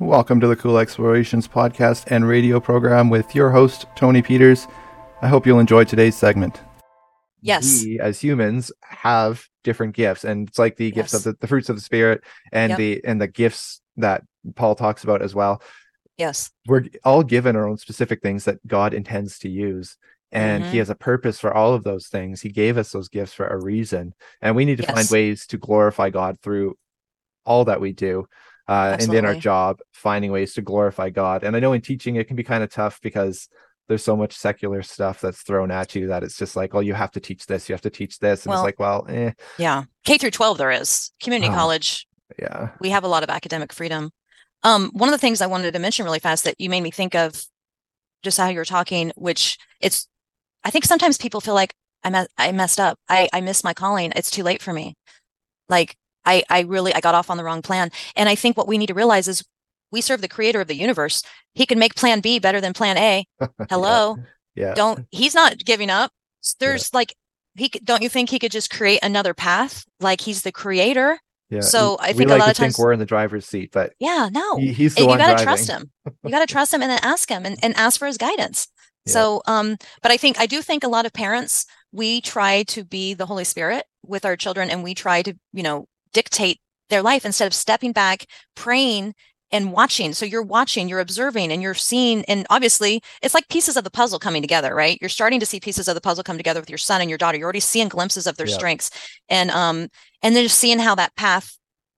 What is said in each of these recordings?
Welcome to the Cool Explorations podcast and radio program with your host, Tony Peters. I hope you'll enjoy today's segment. Yes. We, as humans, have different gifts, and it's like the gifts of the fruits of the Spirit and the gifts that Paul talks about as well. Yes. We're all given our own specific things that God intends to use. And he has a purpose for all of those things. He gave us those gifts for a reason. And we need to find ways to glorify God through all that we do. And in our job, finding ways to glorify God. And I know in teaching, it can be kind of tough because there's so much secular stuff that's thrown at you that it's just like, oh, you have to teach this, you have to teach this. And it's like, well, Yeah. K through 12, there is. Community college. Yeah. We have a lot of academic freedom. One of the things I wanted to mention really fast that you made me think of just how you're talking, which I think sometimes people feel like I messed up. I missed my calling. It's too late for me. Like, I got off on the wrong plan. And I think what we need to realize is we serve the creator of the universe. He can make plan B better than plan A. Hello. He's not giving up. There's don't you think he could just create another path? Like, he's the creator. Yeah. So I think a lot of times we're in the driver's seat, but he's the one you driving. Trust him. You got to trust him and then ask him and ask for his guidance. Yeah. So, but I do think a lot of parents, we try to be the Holy Spirit with our children, and we try to, dictate their life instead of stepping back, praying and watching. So you're watching, you're observing, and you're seeing, and obviously it's like pieces of the puzzle coming together, right? You're starting to see pieces of the puzzle come together with your son and your daughter. You're already seeing glimpses of their strengths, and then just seeing how that path,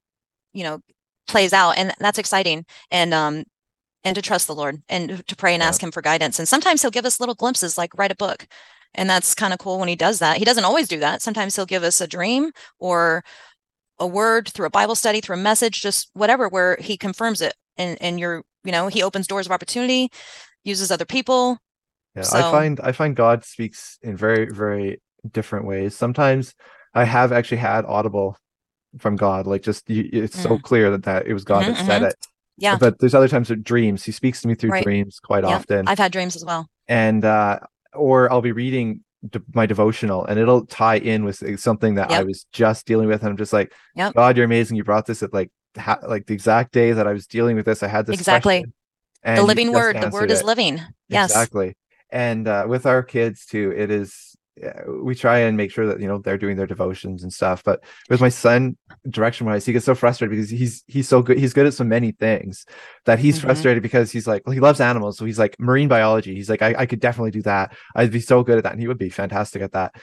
plays out. And that's exciting. And to trust the Lord and to pray and ask him for guidance. And sometimes he'll give us little glimpses, like write a book. And that's kind of cool when he does that. He doesn't always do that. Sometimes he'll give us a dream or a word through a Bible study, through a message, just whatever, where he confirms it. And he opens doors of opportunity, uses other people. Yeah, so, I find God speaks in very, very different ways. Sometimes I have actually had audible from God, like just it's so clear that it was God that said it. Yeah. But there's other times with dreams. He speaks to me through dreams quite often. I've had dreams as well. And or I'll be reading my devotional and it'll tie in with something that I was just dealing with, and I'm just like, God, you're amazing. You brought this at like the exact day that I was dealing with this. I had this question, the living word. The word is living. Yes, exactly. And with our kids too, it is. We try and make sure that they're doing their devotions and stuff. But with my son, direction wise, he gets so frustrated because he's so good. He's good at so many things that he's frustrated because he's like, well, he loves animals, so he's like marine biology. He's like, I could definitely do that. I'd be so good at that, and he would be fantastic at that.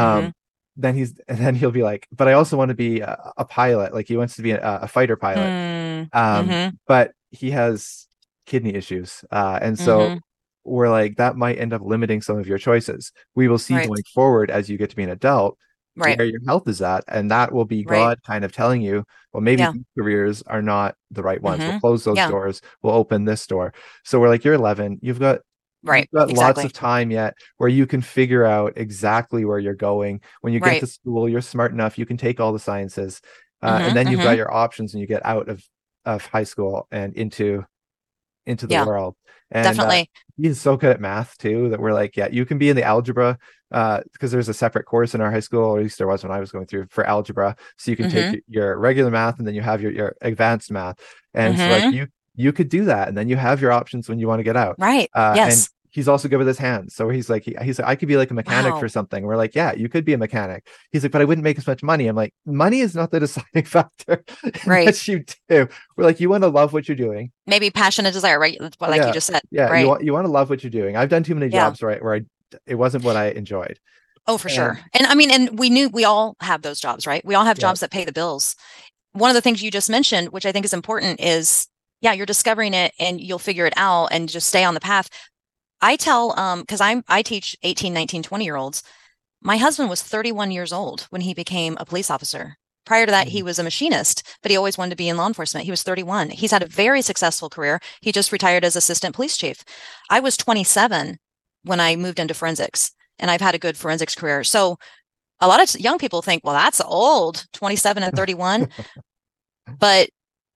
Then he'll be like, but I also want to be a pilot. Like, he wants to be a fighter pilot. But he has kidney issues, and so. We're like, that might end up limiting some of your choices. We will see going forward as you get to be an adult where your health is at, and that will be God kind of telling you, well, maybe these careers are not the right ones. We'll close those doors. We'll open this door. So we're like, you're 11. You've got lots of time yet where you can figure out exactly where you're going. When you get to school, you're smart enough. You can take all the sciences, and then you've got your options, and you get out of high school and into the world. And definitely. He's so good at math too that we're like, you can be in the algebra because there's a separate course in our high school, or at least there was when I was going through, for algebra. So you can take your regular math, and then you have your advanced math. And so like you could do that, and then you have your options when you want to get out. Right. Yes. And he's also good with his hands. So he's like, I could be like a mechanic for something. We're like, yeah, you could be a mechanic. He's like, but I wouldn't make as much money. I'm like, money is not the deciding factor. Right. Yes, you do. We're like, you want to love what you're doing. Maybe passion and desire, right? Like you just said. Yeah. Right. You want to love what you're doing. I've done too many jobs, right, where it wasn't what I enjoyed. Oh, for sure. And I mean, and we all have those jobs, right? We all have jobs that pay the bills. One of the things you just mentioned, which I think is important, is you're discovering it and you'll figure it out and just stay on the path. I tell, because I teach 18, 19, 20-year-olds. My husband was 31 years old when he became a police officer. Prior to that, he was a machinist, but he always wanted to be in law enforcement. He was 31. He's had a very successful career. He just retired as assistant police chief. I was 27 when I moved into forensics, and I've had a good forensics career. So a lot of young people think, well, that's old, 27 and 31. But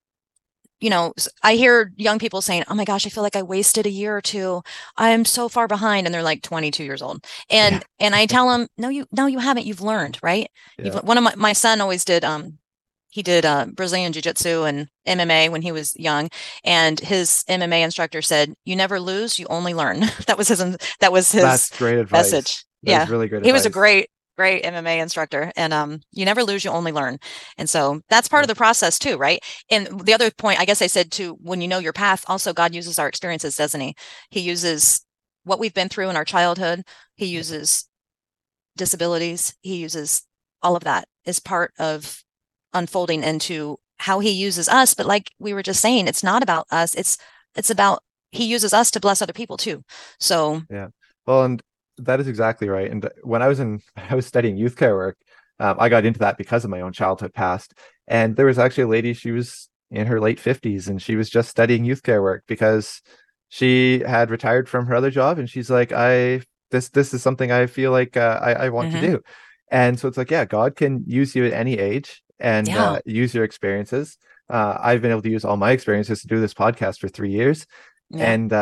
I hear young people saying, oh my gosh, I feel like I wasted a year or two. I'm so far behind. And they're like 22 years old. And I tell them, no, you haven't. You've learned, right? Yeah. One of my son always did he did Brazilian Jiu-Jitsu and MMA when he was young, and his MMA instructor said, "You never lose, you only learn." That was That's his great advice. message. That is Yeah, really great he was a advice. great MMA instructor, and you never lose, you only learn, and so that's part Yeah. of the process too, right? And the other point, I guess I said too, when you know your path, also God uses our experiences, doesn't he? He uses what we've been through in our childhood. He uses disabilities. He uses all of that as part of unfolding into how he uses us. But like we were just saying, it's not about us. It's about he uses us to bless other people too. So Yeah. Well, and that is exactly right. And when I was studying youth care work, I got into that because of my own childhood past. And there was actually a lady, she was in her late 50s and she was just studying youth care work because she had retired from her other job. And she's like, this is something I feel like I want to mhm. do. And so it's like, yeah, God can use you at any age and Yeah. use your experiences. I've been able to use all my experiences to do this podcast for 3 years. Yeah. And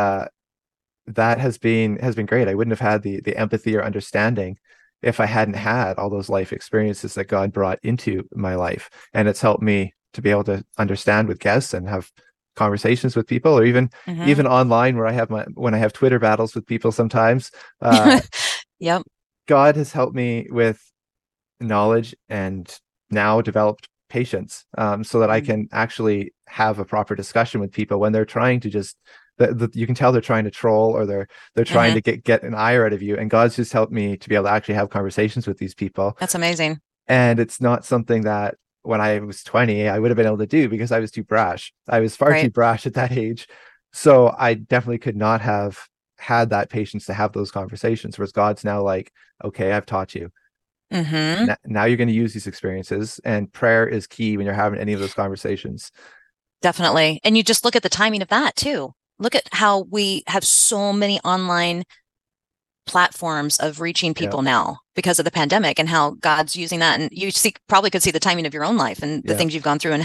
that has been great. I wouldn't have had the empathy or understanding if I hadn't had all those life experiences that God brought into my life. And it's helped me to be able to understand with guests and have conversations with people, or Mhm. even online where I have when I have Twitter battles with people sometimes. Uh, Yep. God has helped me with knowledge and now developed patience, so that I Mm. can actually have a proper discussion with people when they're trying to just you can tell they're trying to troll, or they're trying to Mhm. get an ire out of you. And God's just helped me to be able to actually have conversations with these people. That's amazing. And it's not something that when I was 20 I would have been able to do because I was too brash. I was far too Right. brash at that age. So I definitely could not have had that patience to have those conversations. Whereas God's now like, okay, I've taught you. Mhm. Now you're going to use these experiences, and prayer is key when you're having any of those conversations. Definitely. And you just look at the timing of that too. Look at how we have so many online platforms of reaching Yeah. people now because of the pandemic, and how God's using that. And you probably could see the timing of your own life and the Yeah. things you've gone through, and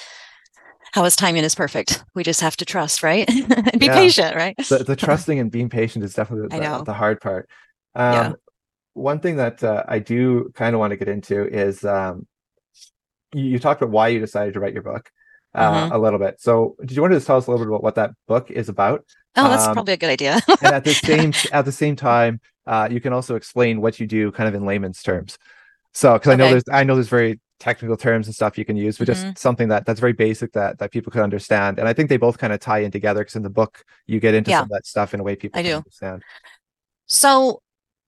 how his timing is perfect. We just have to trust, right? And be Yeah. patient, right? The trusting and being patient is definitely I know. the hard part. Yeah. Um, One thing that I do kind of want to get into is you talked about why you decided to write your book Hmm. a little bit. So, did you want to just tell us a little bit about what that book is about? Oh, that's Um, probably a good idea. and at the same time, you can also explain what you do kind of in layman's terms. So, because Okay. I know there's very technical terms and stuff you can use, but just Hmm. something that's very basic that people can understand. And I think they both kind of tie in together because in the book you get into some Yeah, of that stuff in a way people I can do. understand. So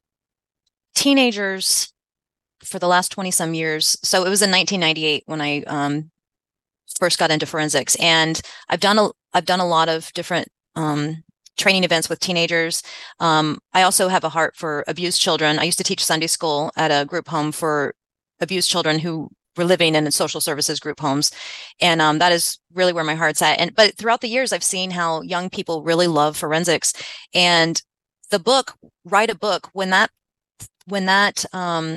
teenagers for the last 20 some years. So it was in 1998 when I first got into forensics, and I've done a lot of different training events with teenagers. I also have a heart for abused children. I used to teach Sunday school at a group home for abused children who were living in social services group homes, and that is really where my heart's at. And but throughout the years, I've seen how young people really love forensics, and the book, write a book, when that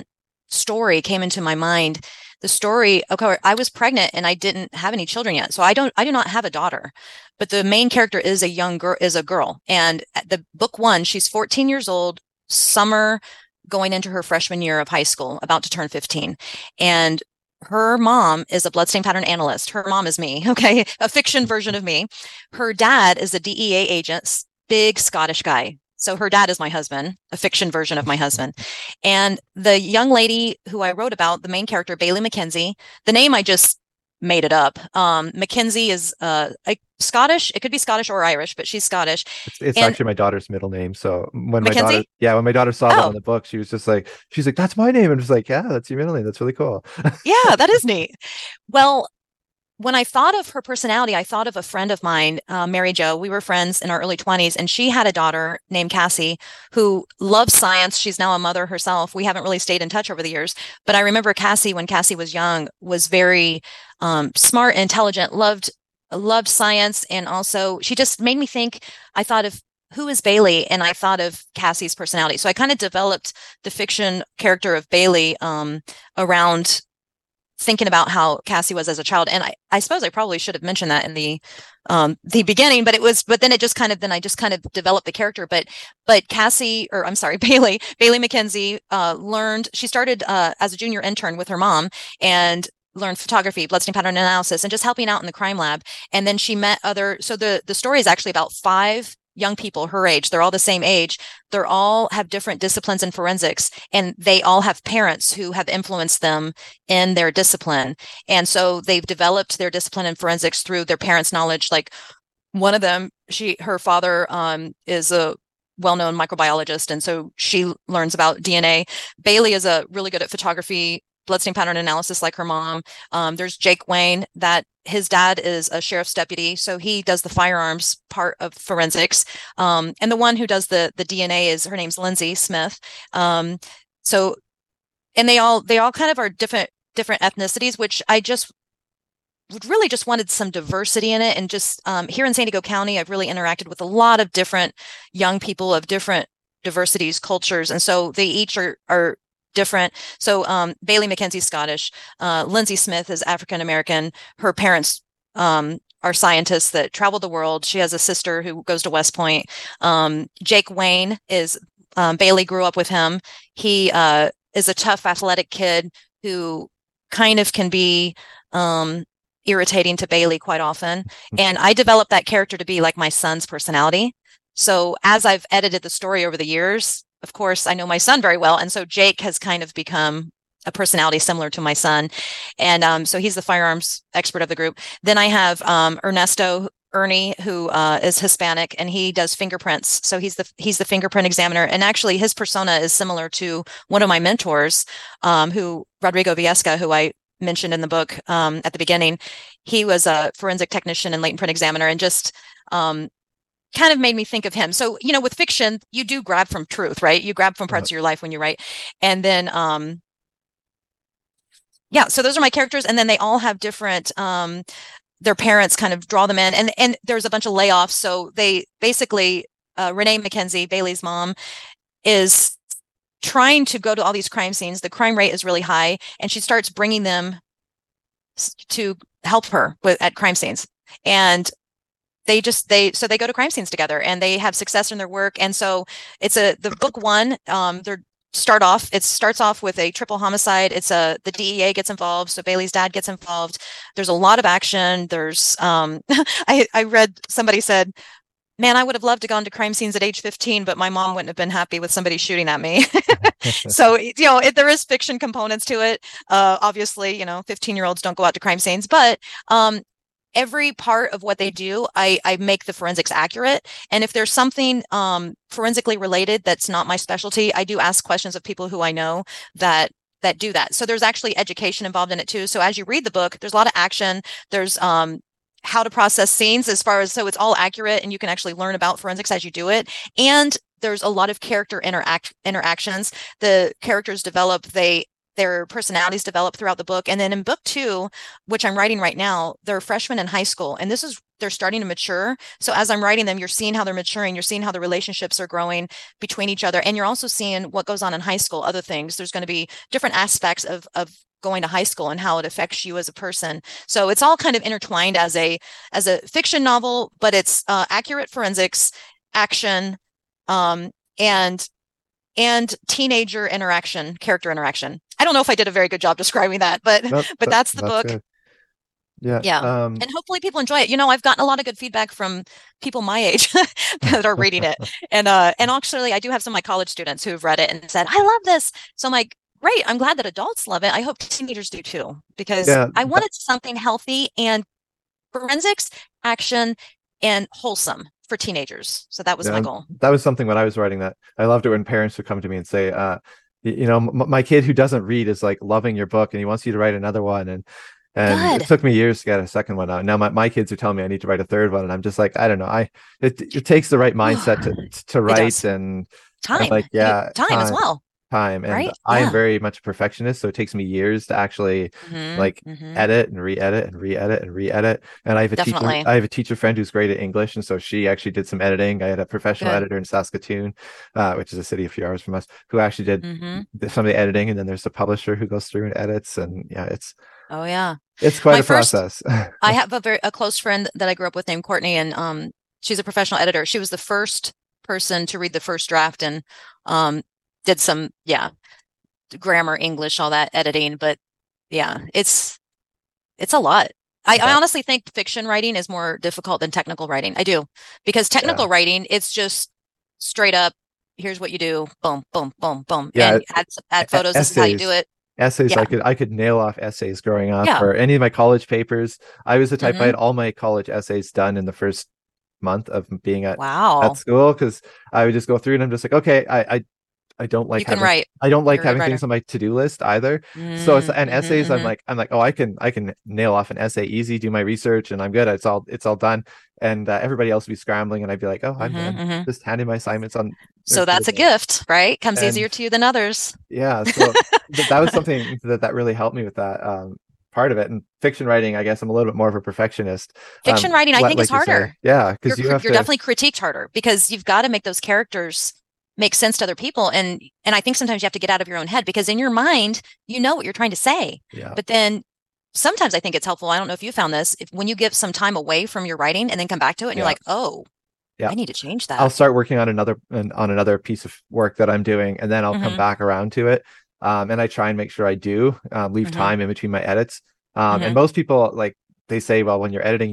story came into my mind, the story, okay, I was pregnant and I didn't have any children yet. So I do not have a daughter, but the main character is a young girl, is a girl. And the book one, she's 14 years old, summer going into her freshman year of high school, about to turn 15. And her mom is a bloodstain pattern analyst. Her mom is me, okay, a fiction version of me. Her dad is a DEA agent, big Scottish guy. So her dad is my husband, a fiction version of my husband. And the young lady who I wrote about, the main character, Bailey McKenzie, the name I just made it up. McKenzie is Scottish. It could be Scottish or Irish, but she's Scottish. It's And actually my daughter's middle name. So Mackenzie? when my daughter saw that in Oh, the book, she was just like, she's like, that's my name. And just like, yeah, that's your middle name. That's really cool. yeah, that is neat. Well, when I thought of her personality, I thought of a friend of mine, Mary Jo. We were friends in our early 20s, and she had a daughter named Cassie who loves science. She's now a mother herself. We haven't really stayed in touch over the years, but I remember Cassie, when Cassie was young, was very smart, intelligent, loved science, and also she just made me think. I thought of who is Bailey, and I thought of Cassie's personality. So I kind of developed the fiction character of Bailey around thinking about how Cassie was as a child. And I suppose I probably should have mentioned that in the beginning, but then I just kind of developed the character. But Cassie, or I'm sorry, Bailey McKenzie, she started as a junior intern with her mom and learned photography, bloodstains pattern analysis, and just helping out in the crime lab. And then she met so the story is actually about 5 young people her age. They're all the same age. They're all have different disciplines in forensics, and they all have parents who have influenced them in their discipline. And so they've developed their discipline in forensics through their parents' knowledge. Like one of them, her father is a well-known microbiologist, and so she learns about DNA. Bailey is really good at photography, bloodstain pattern analysis, like her mom. There's Jake Wayne, that his dad is a sheriff's deputy, so he does the firearms part of forensics. And the one who does the DNA her name's Lindsay Smith. So, and they all kind of are different ethnicities, which I just really just wanted some diversity in it. And just here in San Diego County, I've really interacted with a lot of different young people of different diversities, cultures, and so they each are different. So Bailey McKenzie's Scottish, Lindsay Smith is African American. Her parents are scientists that travel the world. She has a sister who goes to West Point. Jake Wayne is Bailey grew up with him. He is a tough, athletic kid who kind of can be irritating to Bailey quite often. And I developed that character to be like my son's personality. So as I've edited the story over the years, of course, I know my son very well. And so Jake has kind of become a personality similar to my son. And so he's the firearms expert of the group. Then I have Ernie, who is Hispanic, and he does fingerprints. So he's the fingerprint examiner. And actually his persona is similar to one of my mentors, Rodrigo Viesca, who I mentioned in the book at the beginning. He was a forensic technician and latent print examiner, and just kind of made me think of him. So, with fiction, you do grab from truth, right? You grab from parts of your life when you write. And then, so those are my characters. And then they all have different, their parents kind of draw them in. And there's a bunch of layoffs. So they basically, Renee McKenzie, Bailey's mom, is trying to go to all these crime scenes. The crime rate is really high, and she starts bringing them to help her at crime scenes. And they go to crime scenes together, and they have success in their work. And so it's the book one, it starts off with a triple homicide. The DEA gets involved. So Bailey's dad gets involved. There's a lot of action. There's, I read somebody said, man, I would have loved to gone to crime scenes at age 15, but my mom wouldn't have been happy with somebody shooting at me. So, there is fiction components to it. Obviously, 15-year-olds don't go out to crime scenes, but, every part of what they do, I make the forensics accurate. And if there's something forensically related that's not my specialty, I do ask questions of people who I know that do that. So there's actually education involved in it too. So as you read the book, there's a lot of action. There's how to process scenes so it's all accurate, and you can actually learn about forensics as you do it. And there's a lot of character interactions. The characters develop, their personalities develop throughout the book. And then in book 2, which I'm writing right now, they're freshmen in high school, and they're starting to mature. So as I'm writing them, you're seeing how they're maturing. You're seeing how the relationships are growing between each other. And you're also seeing what goes on in high school, other things. There's going to be different aspects of going to high school and how it affects you as a person. So it's all kind of intertwined as a fiction novel, but it's accurate forensics, action, and teenager character interaction. I don't know if I did a very good job describing that, but that's the book. Good. Yeah. Yeah. And hopefully people enjoy it. I've gotten a lot of good feedback from people my age that are reading it. And actually I do have some of my college students who have read it and said, I love this. So I'm like, great. I'm glad that adults love it. I hope teenagers do too, because I wanted something healthy and forensics, action, and wholesome for teenagers. So that was my goal. That was something when I was writing that. I loved it when parents would come to me and say, my kid who doesn't read is like loving your book, and he wants you to write another one. And Good. It took me years to get a second one out. Now my kids are telling me I need to write a third one, and I'm just like, I don't know. It takes the right mindset to write, and time. Like, time as well. Time. And right? I am very much a perfectionist, so it takes me years to actually edit and re-edit and re-edit and re-edit. And I have a teacher friend who's great at English, and so she actually did some editing. I had a professional editor in Saskatoon, which is a city a few hours from us, who actually did some of the editing, and then there's the publisher who goes through and edits. And it's quite a process. I have a close friend that I grew up with named Courtney, and she's a professional editor. She was the first person to read the first draft, and did some grammar, English, all that editing. But it's It's a lot. I Yeah. honestly think fiction writing is more difficult than technical writing. I do. Because technical Yeah. writing, it's just straight up, here's what you do, boom, boom, boom, boom, Yeah. and add photos, this is how you do Essays. it. Essays, Yeah. I could nail off essays growing up, Yeah. or any of my college papers. I was the type, I Hmm. had all my college essays done in the first month of being at Wow. school, because I would just go through and I'm just like, okay, I don't You like can having write. You're a good having things writer. on my to-do list either. So it's, Mm, and hmm, essays, hmm. I'm like, oh, I can nail off an essay easy, do my research, and I'm good. It's all done. And everybody else would be scrambling, and I'd be like, oh, Hmm, I'm hmm. just handing my assignments on or So to the that's a day. gift, right? Comes And easier to you than others. yeah, so that was something that really helped me with that part of it. And fiction writing, I guess I'm a little bit more of a perfectionist. Fiction writing, I think, is Like you say, harder. yeah, because you have You're to, definitely critiqued harder because you've got to make those characters make sense to other people. And I think sometimes you have to get out of your own head because in your mind, you know what you're trying to say. yeah, But then sometimes I think it's helpful. I don't know if you found this, if when you give some time away from your writing and then come back to it and you're yeah, like, oh, yeah. I need to change I'll that. start working on another piece of work that I'm doing, and then I'll come Hmm, back around to it. And I try and make sure I do leave hmm, time in between my edits. And hmm, most people, like, they say, well, when you're editing,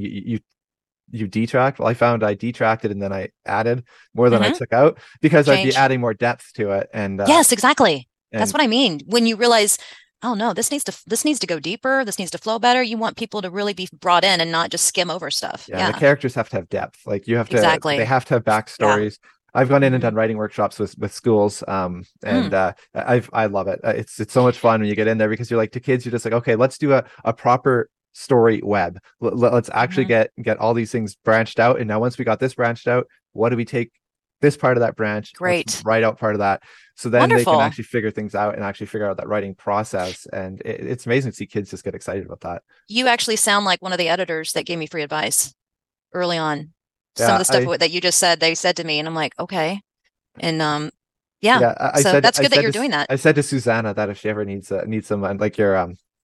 you detract. Well, I found I detracted and then I added more than I hmm. took out, because I'd be Change. adding more depth to it. Yes, exactly. That's And what I mean. When you realize, oh no, this needs to go deeper, this needs to flow better. You want people to really be brought in and not just skim over stuff. yeah, and the Yeah, characters have to have depth. Like, they exactly. have to have Yeah. backstories. I've gone in and Hmm. done writing workshops with schools, and Mm, I love it. It's so much fun when you get in there, because you're like, to kids, you're just like, okay, let's do a proper story web. Let's actually hmm. get all these things branched out. And now, once we got this branched out, what do we take this part of that branch? Let's Great. write out part of that. So then they can Wonderful. actually figure things out and actually figure out that writing process. And it's amazing to see kids just get excited about that. You actually sound like one of the editors that gave me free advice early on. Some of Yeah, the stuff that you just said, they said to me, and I'm like, okay. And yeah. Yeah, So that's good that you're doing that. I said to Susanna that if she ever needs someone like your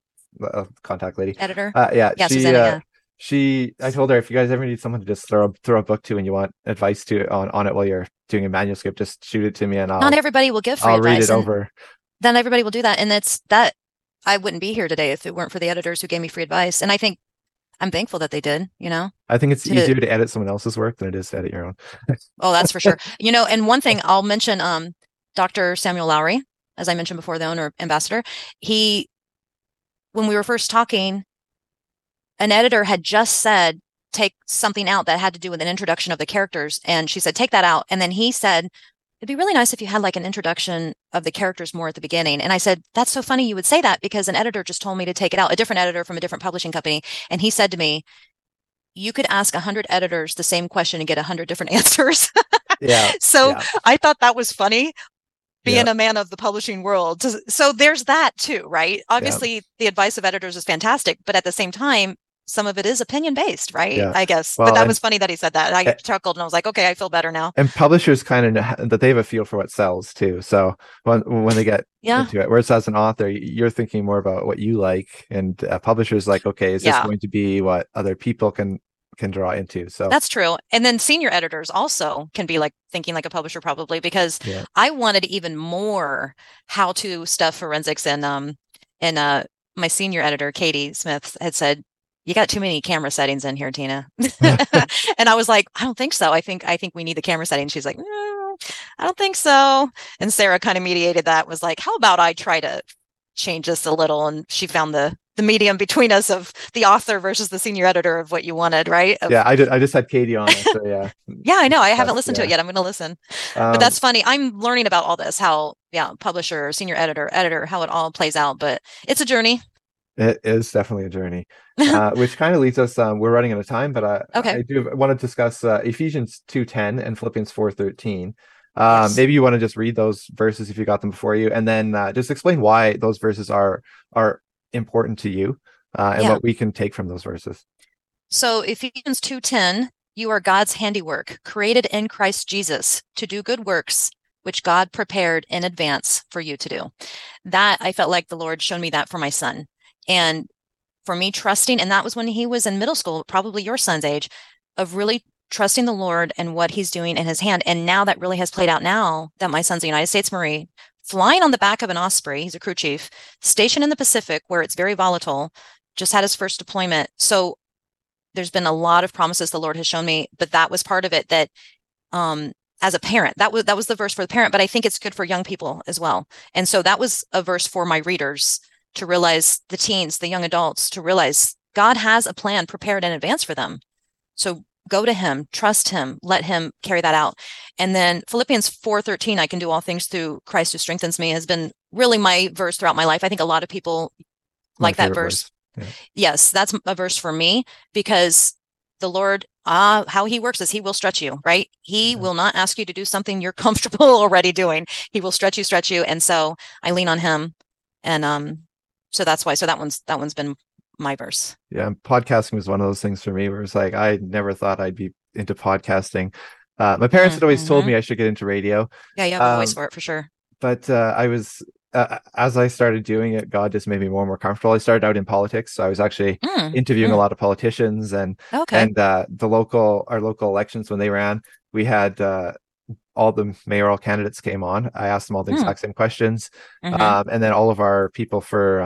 contact lady, Editor. yeah, Yeah, Susanna, yeah. I told her, if you guys ever need someone to just throw a book to, and you want advice to on it while you're doing a manuscript, just shoot it to me and Not everybody will give free I'll read advice, it and over. then everybody will do that. And that's that I wouldn't be here today if it weren't for the editors who gave me free advice. And I think I'm thankful that they did, I think it's to easier to edit someone else's work than it is to edit your own. oh, that's for sure. And one thing I'll mention, Dr. Samuel Lowry, as I mentioned before, the owner ambassador, he when we were first talking, an editor had just said, take something out that had to do with an introduction of the characters. And she said, take that out. And then he said, it'd be really nice if you had like an introduction of the characters more at the beginning. And I said, that's so funny you would say that because an editor just told me to take it out, a different editor from a different publishing company. And he said to me, you could ask 100 editors the same question and get 100 different answers. Yeah, So yeah, I thought that was funny yeah, being a man of the publishing world. So there's that too, right? yeah, Obviously, the advice of editors is fantastic, but at the same time, some of it is opinion based, right? yeah. I guess. But Well, that was funny that he said that. I chuckled and I was like, okay, I feel better now. and publishers kind of that they have a feel for what sells too. So when they get Yeah. into it, whereas as an author, you're thinking more about what you like, and publishers like, okay, is this Yeah, going to be what other people can draw into? So that's true. And then senior editors also can be like thinking like a publisher probably because yeah, I wanted even more how to stuff forensics and my senior editor, Katie Smith, had said, you got too many camera settings in here, Tina. And I was like, I don't think so. I think we need the camera settings. She's like, I don't think so. And Sarah kind of mediated that, was like, how about I try to change this a little? And she found the medium between us of the author versus the senior editor of what you wanted, right? yeah. I just had Katie on it, so yeah, Yeah, I know. I haven't that's listened to it yeah. yet. I'm going to listen. But Um, that's funny. I'm learning about all this, how, yeah, publisher, senior editor, how it all plays out. But it's a journey. it is definitely a journey, which kind of leads us. We're running out of time, but Okay. I do want to discuss Ephesians 2:10 and Philippians 4:13. Yes. Maybe you want to just read those verses if you got them before you, and then just explain why those verses are important to you, and Yeah. what we can take from those verses. So Ephesians 2:10, you are God's handiwork, created in Christ Jesus to do good works, which God prepared in advance for you to do. That I felt like the Lord showed me that for my son. And for me trusting, and that was when he was in middle school, probably your son's age, of really trusting the Lord and what he's doing in his hand. And now that really has played out now that my son's a United States Marine, flying on the back of an Osprey, he's a crew chief, stationed in the Pacific where it's very volatile, just had his first deployment. So there's been a lot of promises the Lord has shown me, but that was part of it that as a parent, that was the verse for the parent, but I think it's good for young people as well. And so that was a verse for my readers to realize, the teens, the young adults, to realize God has a plan prepared in advance for them. So go to him, trust him, let him carry that out. And then Philippians 4:13, I can do all things through Christ who strengthens me, has been really my verse throughout my life. I think a lot of people My like that favorite verse. verse. Yeah. Yes, that's a verse for me, because the Lord, how he works is he will stretch you, right? He Yeah. will not ask you to do something you're comfortable already doing. He will stretch you. And so I lean on him. And so that's why. So that one's been my verse. Yeah, podcasting was one of those things for me where it's like I never thought I'd be into podcasting. My parents had always told Mm-hmm. me I should get into radio. Yeah, you have a voice Um, for it for sure. but I was as I started doing it, God just made me more and more comfortable. I started out in politics, so I was actually Mm, interviewing a mm, lot of politicians okay. and our local elections when they ran, we had all the mayoral candidates came on. I asked them all the Mm, exact same questions, mm-hmm. and then all of our people for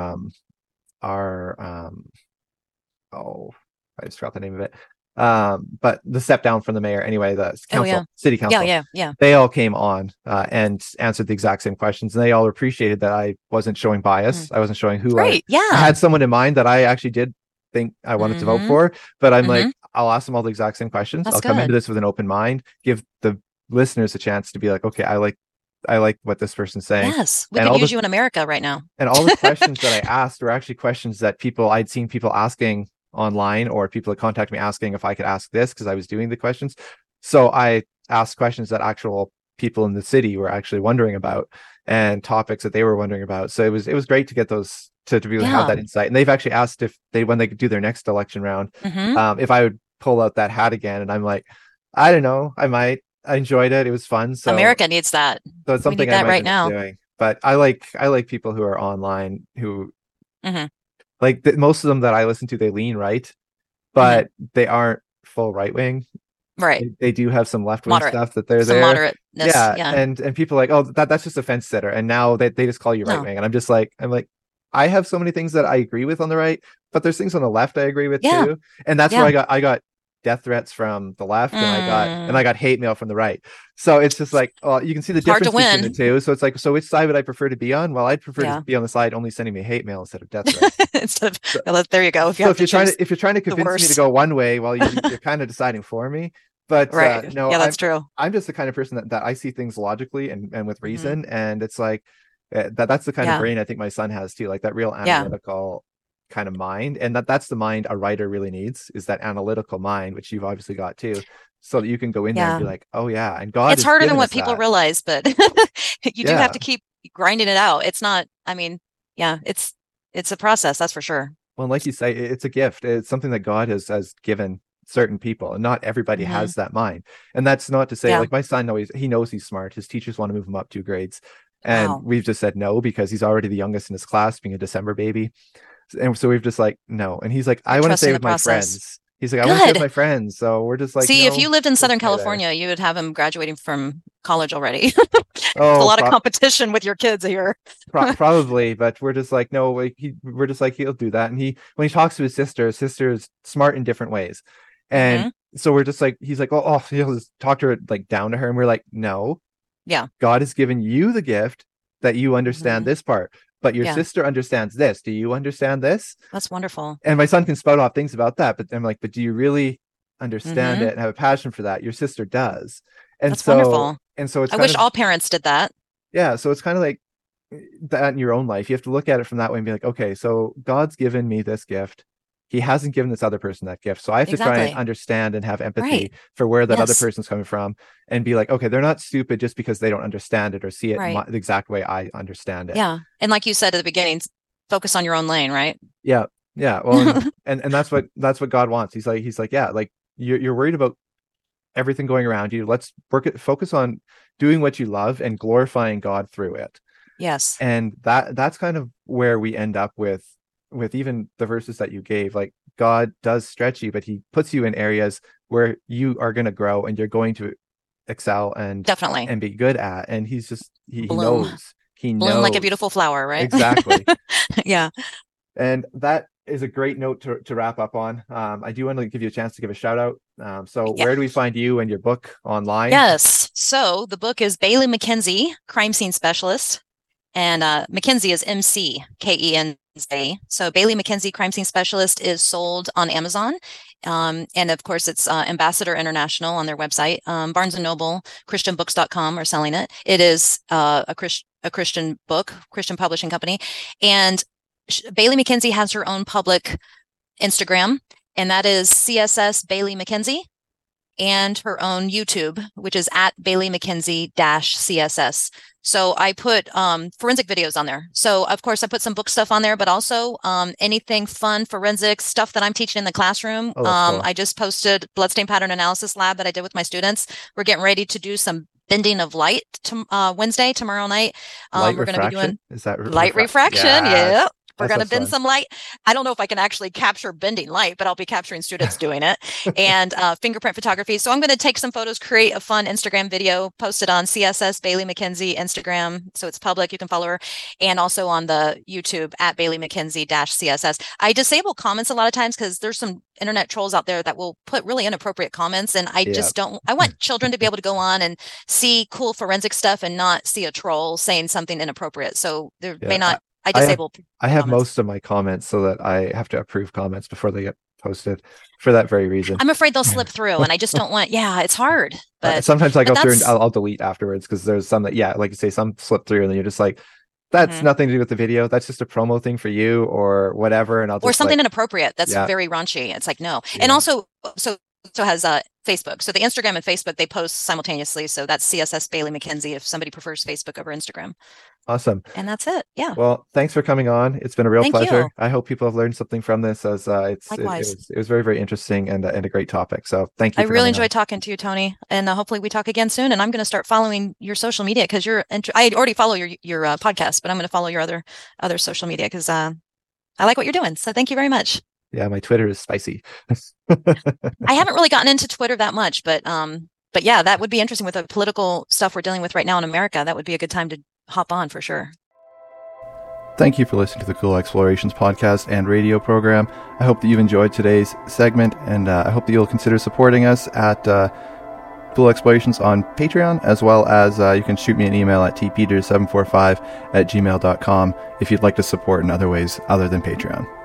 our oh, I just forgot the name of it. But the step down from the mayor, anyway, the Oh yeah. city Yeah, council, yeah, yeah. they all came on and answered the exact same questions, and they all appreciated that I wasn't showing Mm. bias. I wasn't showing who Great. I Yeah. had someone in mind that I actually did think I wanted to vote Mm-hmm. for, but I'm Mm-hmm. like, I'll ask them all the exact same questions. That's I'll come into good. this with an open mind, give the listeners a chance to be like, okay, I like what this person's saying, Yes. We and could all use the you in America right now. questions that I asked were actually questions that I'd seen people asking online, or people that contacted me asking if I could ask this because I was doing the questions. So I asked questions that actual people in the city were actually wondering about, and topics that they were wondering about. So it was great to get those to be able to have Yeah. that insight. And they've actually asked if they when they do their next election round, Mm-hmm. if I would pull out that hat again. And I'm like, I don't know, I might. I enjoyed it. It was fun. America needs that. So it's We something need I that might right end up now. doing. But I like people who are online who Mm-hmm. like most of them that I listen to, they lean right, Mm-hmm. but they aren't full right wing. Right. They do have some left wing Moderate. stuff that they're Some there. moderateness. Yeah, Yeah. and people are like, oh, that's just a fence sitter, and now they just call you right No. wing, and I'm like, I have so many things that I agree with on the right, but there's things on the left I agree with Yeah. too, and that's where Yeah. I got death threats from the left, and I Mm. got hate mail from the right. So it's just like, oh, you can see the It's hard to difference between the win. two. So it's like, so which side would I prefer to be on? Well, I'd prefer to Yeah. be on the side only sending me hate mail instead of death threats. Instead of, So, well, there you go. If you so have to choose if you're trying to the convince me to worst. go one way, well, you're kind of deciding for me. But Right. no, Yeah, that's true. I'm just the kind of person that I see things logically and with Hmm. reason, and it's like that's the kind of Yeah. brain I think my son has too, like that real Yeah. analytical kind of mind, and that's the mind a writer really needs, is that analytical mind, which you've obviously got too, so that you can go in there and be Yeah. like, oh yeah, and God It's has harder than given what us people that. realize, but you do have Yeah. to keep grinding it out. It's not, I mean, yeah, it's a process, that's for sure. Well, like you say, it's a gift. It's something that God has given certain people, and not everybody Hmm. has that mind. And that's not to say, Yeah. like, my son always, he knows he's smart. His teachers want to move him up 2 grades, and Wow. we've just said no because he's already the youngest in his class, being a December baby. And so we've just like no. And he's like, You're I want to stay trusting the with my process. friends. He's like, I want to stay with Good. my friends. So we're just like, See, if you no, lived in we'll Southern stay there. California, you would have him graduating from college already. There's a Oh, lot of competition with your kids here. probably, but we're just like, no, like we're just like, he'll do that. And when he talks to his sister is smart in different ways. And Hmm. so we're just like, he's like, oh, he'll just talk to her, like, down to her. And we're like, no, Yeah. God has given you the gift that you understand Hmm. this part, but your Yeah. sister understands this. Do you understand this? That's wonderful. And my son can spout off things about that, but I'm like, but do you really understand Hmm. it and have a passion for that? Your sister does. And That's so, wonderful. and so it's I kind wish of, all parents did that. yeah, so it's kind of like that in your own life. You have to look at it from that way and be like, okay, so God's given me this gift. He hasn't given this other person that gift. So I have to try and Exactly. understand and have Right. empathy for where that other Yes. person's coming from, and be like, okay, they're not stupid just because they don't understand it or see it Right. the exact way I understand it. Yeah. And like you said at the beginning, focus on your own lane, right? Yeah. Yeah. Well, and that's what God wants. He's like, yeah, like you're worried about everything going around you. Let's focus on doing what you love and glorifying God through it. Yes. And that's kind of where we end up with even the verses that you gave. Like, God does stretch you, but he puts you in areas where you are going to grow and you're going to excel Definitely. and be good at. And he's just he Bloom. knows he Bloom like a knows beautiful flower, right? exactly. Yeah. And that is a great note to wrap up on. I do want to give you a chance to give a shout out. So Yeah. where do we find you and your book online? Yes. So the book is Bailey McKenzie, Crime Scene Specialist. And McKenzie is McKenzie. So Bailey McKenzie, Crime Scene Specialist, is sold on Amazon. And of course, it's Ambassador International on their website. Barnes & Noble, ChristianBooks.com are selling it. It is a Christian book, Christian publishing company. And Bailey McKenzie has her own public Instagram, and that is CSS Bailey McKenzie, and her own YouTube, which is at Bailey McKenzie -CSS. So I put forensic videos on there. So of course I put some book stuff on there, but also anything fun, forensic stuff that I'm teaching in the classroom. Cool. I just posted Bloodstain Pattern Analysis Lab that I did with my students. We're getting ready to do some bending of light Wednesday, tomorrow night. Light we're going to be doing is that light refraction. Yeah. We're going to bend fun. some light. I don't know if I can actually capture bending light, but I'll be capturing students doing it, and fingerprint photography. So I'm going to take some photos, create a fun Instagram video, post it on CSS Bailey McKenzie Instagram. So it's public. You can follow her. And also on the YouTube at Bailey McKenzie -CSS. I disable comments a lot of times because there's some internet trolls out there that will put really inappropriate comments. And I just don't, I want children to be able to go on and see cool forensic stuff and not see a troll saying something inappropriate. So there may not, I disable. I have most of my comments so that I have to approve comments before they get posted for that very reason. I'm afraid they'll slip through, and I just don't want. Yeah, it's hard. But sometimes I go through and I'll delete afterwards because there's some that, like you say, some slip through and then you're just like, that's nothing to do with the video. That's just a promo thing for you or whatever. And I'll just, or something inappropriate. That's very raunchy. It's like, no. And also, so has Facebook. So the Instagram and Facebook, they post simultaneously. So that's CSS Bailey McKenzie if somebody prefers Facebook over Instagram. Awesome. And that's it. Yeah. Well, thanks for coming on. It's been a real pleasure. You. I hope people have learned something from this, as it was very, very interesting and a great topic. So thank you. I really enjoyed talking to you, Tony, and hopefully we talk again soon. And I'm going to start following your social media because I already follow your podcast, but I'm going to follow your other social media because I like what you're doing. So thank you very much. Yeah, my Twitter is spicy. I haven't really gotten into Twitter that much, but yeah, that would be interesting with the political stuff we're dealing with right now in America. That would be a good time to hop on for sure. Thank you for listening to the Cool Explorations podcast and radio program. I hope that you've enjoyed today's segment, and I hope that you'll consider supporting us at Cool Explorations on Patreon, as well as you can shoot me an email at tpeters745@gmail.com if you'd like to support in other ways other than Patreon.